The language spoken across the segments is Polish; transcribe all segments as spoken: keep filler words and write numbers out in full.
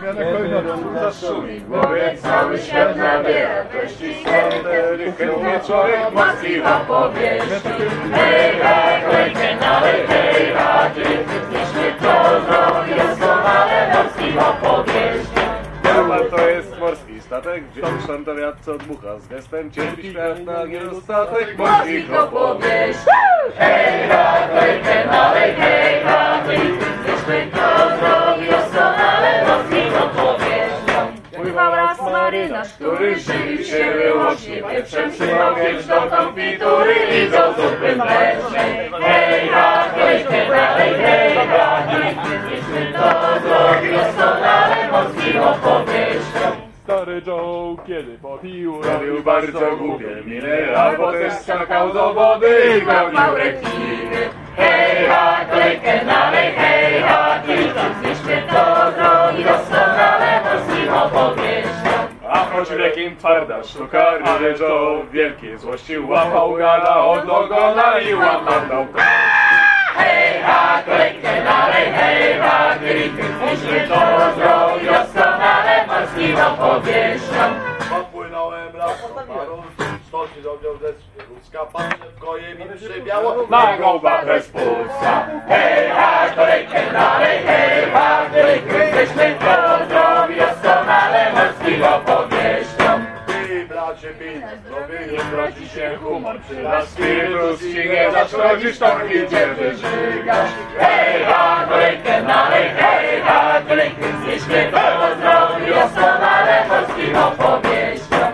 Zaszumi w głowie, cały świat nabiera treści słodkie, chętnie człowiek morski opowieści. Hej, ha, klejkę nalej, hej, ha, znieśmy to drogi doskonale morskich opowieści. German to jest morski statek, gdzie szantawiat co dmucha z gestem, cierpi świat na niedostatek morskich opowieści. Hej, ha, klejkę nalej, hej, ha, znieśmy to drogi doskonale morskich opowieści. Pływał raz marynarz, Który żywił się wyłącznie pieprzem, trzymał wieś do konfitury i do zupy mlecznej. Hej, ha, klejkę dalej, hej, ha, znieśmy to drogi doskonale morskim opowieściom. Stary Joe, kiedy popił, Robił bardzo głupie miny, albo też skakał do wody i gonił rekiny. Hej, ha, klejkę dalej, hej, ha, znieśmy to drogi doskonale morskim opowieściom. A choć rekin twarda sztuka, Rudy Joe w wielkiej złości łapał gada od ogona i łapał dołka. Hej, ha, klejkę dalej, hej, ha, znieśmy to drogi doskonale morskim opowieściom. Popłynąłem raz po paru, stoki zrobią ze ludzka, patrzę w koje mi przybiało, Na gołbę z płuca. Hej, ha, klejkę dalej, hej, ha, znieśmy to drogi doskonale morskim opowieściom. Ty, bracie, pij na zdrowie, Nie traci się humor przy nas, spirytus ci nie zaszkodzisz, to idzie wyżygasz. Hej, ha, klejkę dalej, hej, ha, znieśmy to drogi doskonale morskim opowieściom.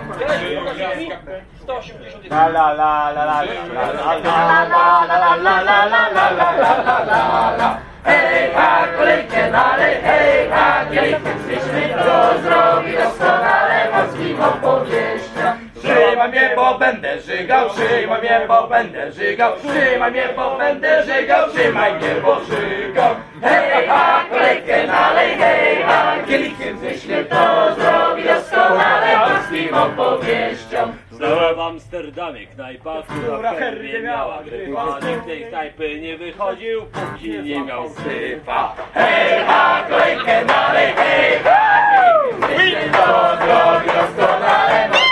La la la la la la la la la. Hej, ha, klejkę dalej, hej, ha, znieśmy to drogi doskonale morskim opowieściom. Trzymaj mnie, bo będę żygał, trzymaj mnie, bo będę żygał, trzymaj mnie, bo będę żygał, trzymaj mnie, bo żygał. Hej, ha, klejkę dalej, hej, ha, znieśmy to drogi doskonale morskim opowieściom. Znałem w Amsterdamie knajpa, która pewnie miała grypa. Nikt tej knajpy nie wychodził, póki nie miał syfa. Hej, ha, klejkę dalej, hej, ha, znieśmy to drogi doskonale morskim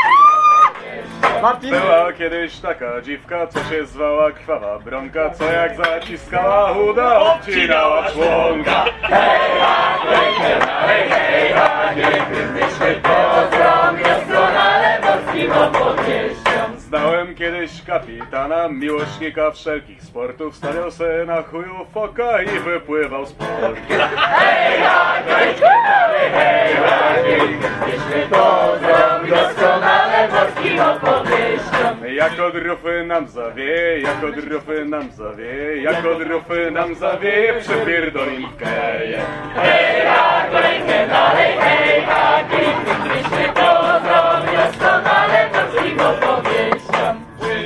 Martin! Była kiedyś taka dziwka, co się zwała Krwawa Bronka, co jak zaciskała chuda, obcinała członka. Hej, ha, klejkę dalej, hej, ha, znieśmy to drogi doskonale morskim opowieściom. Znałem kiedyś kapitana, miłośnika wszelkich sportów, stawiał se na chuju foka i wypływał z portu. Hej, ha, klejkę dalej, hej, ha, znieśmy to drogi doskonale morskim opowieściom. Jak od rufy nam zawieje, jak od rufy nam zawieje, jak od rufy nam zawieje, przypierdolim w keje. Hej, ha, klejkę dalej, hej, ha, znieśmy to drogi doskonale morskim opowieściom.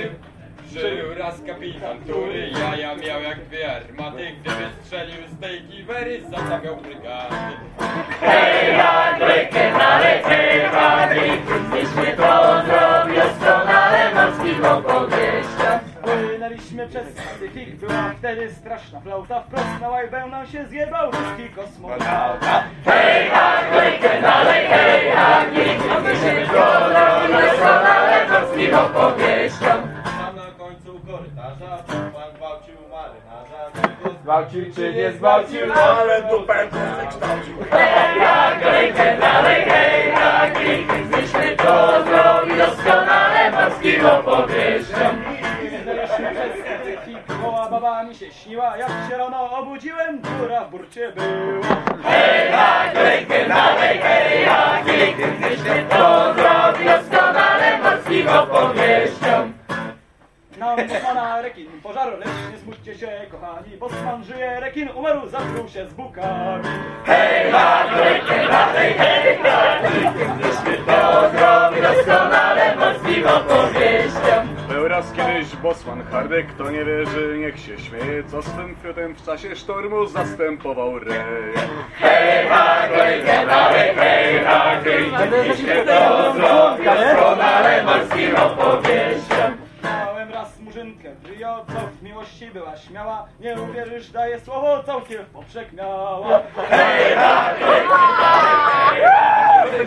Żył raz kapitan, który jaja miał jak dwie armaty, gdyby strzelił z tej giwery, zatawiał brygady. Hej, ha, klejkę dalej, hej, ha, znieśmy to drogi doskonale morskim opowieściom. Płynęliśmy przez Pacyfik, była wtedy straszna flauta, wprost na łajbę nam się zjebał ruski kosmonauta. Hej, ha, klejkę dalej, hej, ha, znieśmy to drogi doskonale morskim opowieściom. a na końcu korytarza pan gwałcił marynarza. Zgwałcił czy nie zgwałcił, Ale dupę wykształcił. Hej, ha, klejkę dalej, hej, ha, znieśmy to drogi doskonale morskim opowieściom. Płynęliśmy przez Pacyfik, goła baba mi się śniła, jak się rano obudziłem, góra w burcie była. Hej, ha, klejkę dalej, hej, ha, znieśmy to drogi doskonale morskim opowieściom. Nam bosmana rekin pożarł, lecz nie smućcie się, kochani, bosman żyje, rekin umarł, zatruł się z bukami. Hej, ha, klejkę dalej, hej, ha, znieśmy to drogi doskonale morskim opowieściom. Był raz kiedyś bosman Hardek, kto nie wierzy, niech się śmieje, co z tym fiutem w czasie sztormu zastępował reje. Hej, ha, klejkę dalej, hej, ha, znieśmy to drogi doskonale morskim opowieściom. Miałem raz murzynkę w Rio, co w miłości była śmiała, nie uwierzysz, daję słowo, całkiem w poprzek miała. Hej, ha, klejkę dalej, hej,